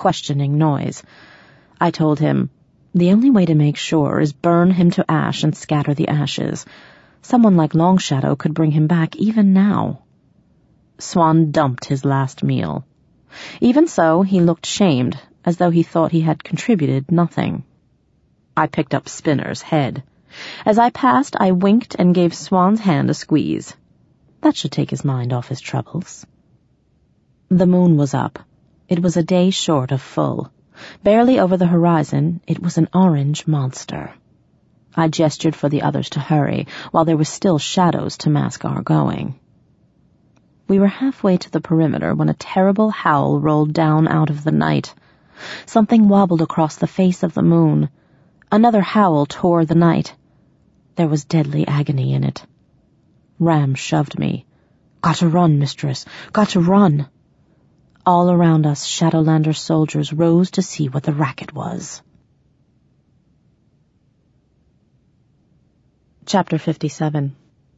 questioning noise. I told him, "The only way to make sure is burn him to ash and scatter the ashes. Someone like Longshadow could bring him back even now." Swan dumped his last meal. Even so, he looked shamed, as though he thought he had contributed nothing. I picked up Spinner's head. As I passed, I winked and gave Swan's hand a squeeze. That should take his mind off his troubles. The moon was up. It was a day short of full. Barely over the horizon, it was an orange monster. I gestured for the others to hurry, while there were still shadows to mask our going. We were halfway to the perimeter when a terrible howl rolled down out of the night. Something wobbled across the face of the moon. Another howl tore the night. There was deadly agony in it. Ram shoved me. "Got to run, mistress. Got to run." All around us, Shadowlander soldiers rose to see what the racket was. Chapter 57.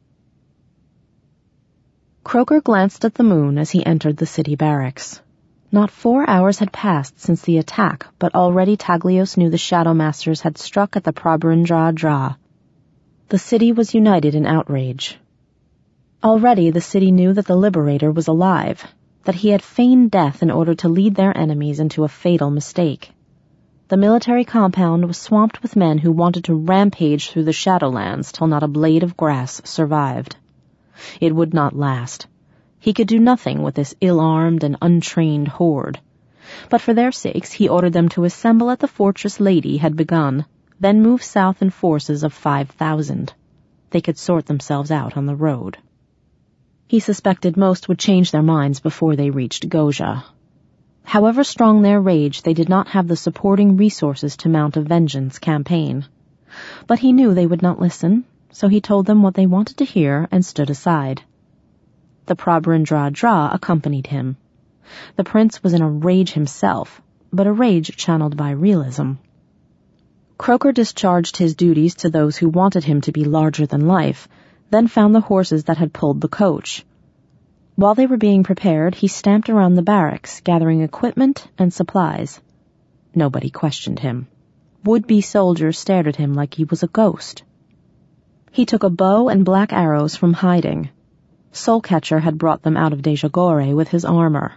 Croker glanced at the moon as he entered the city barracks. Not 4 hours had passed since the attack, but already Taglios knew the Shadowmasters had struck at the Prabrindra'Dra. The city was united in outrage. Already the city knew that the Liberator was alive, that he had feigned death in order to lead their enemies into a fatal mistake. The military compound was swamped with men who wanted to rampage through the Shadowlands till not a blade of grass survived. It would not last. He could do nothing with this ill-armed and untrained horde. But for their sakes he ordered them to assemble at the fortress Lady had begun, then move south in forces of 5,000. They could sort themselves out on the road. He suspected most would change their minds before they reached Goja. However strong their rage, they did not have the supporting resources to mount a vengeance campaign. But he knew they would not listen, so he told them what they wanted to hear and stood aside. The Prabrindra'Dra accompanied him. The prince was in a rage himself, but a rage channeled by realism. Croker discharged his duties to those who wanted him to be larger than life, then found the horses that had pulled the coach. While they were being prepared, he stamped around the barracks, gathering equipment and supplies. Nobody questioned him. Would-be soldiers stared at him like he was a ghost. He took a bow and black arrows from hiding. Soulcatcher had brought them out of Dejagore with his armor.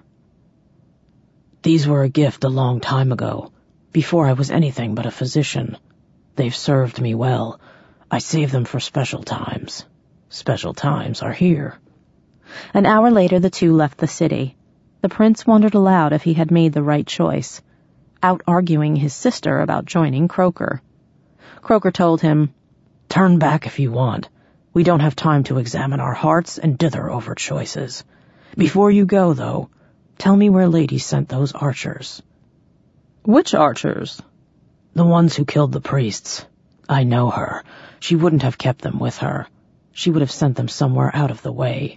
"These were a gift a long time ago, before I was anything but a physician. They've served me well. I saved them for special times. Special times are here." An hour later the two left the city. The prince wondered aloud if he had made the right choice, out-arguing his sister about joining Croker. Croker told him, "Turn back if you want. We don't have time to examine our hearts and dither over choices. Before you go, though, tell me where Lady sent those archers." "Which archers?" "The ones who killed the priests. I know her. She wouldn't have kept them with her. She would have sent them somewhere out of the way."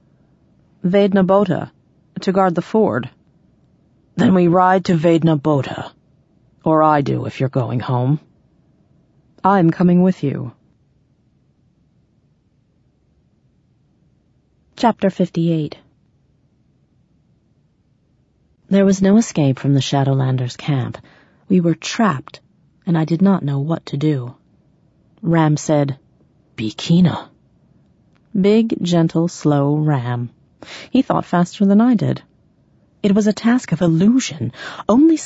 "Vednabota, to guard the ford." "Then we ride to Vednabota. Or I do if you're going home." "I'm coming with you." Chapter 58. There was no escape from the Shadowlanders' camp. We were trapped, and I did not know what to do. Ram said, "Be Kina." Big, gentle, slow Ram. He thought faster than I did. It was a task of illusion. Only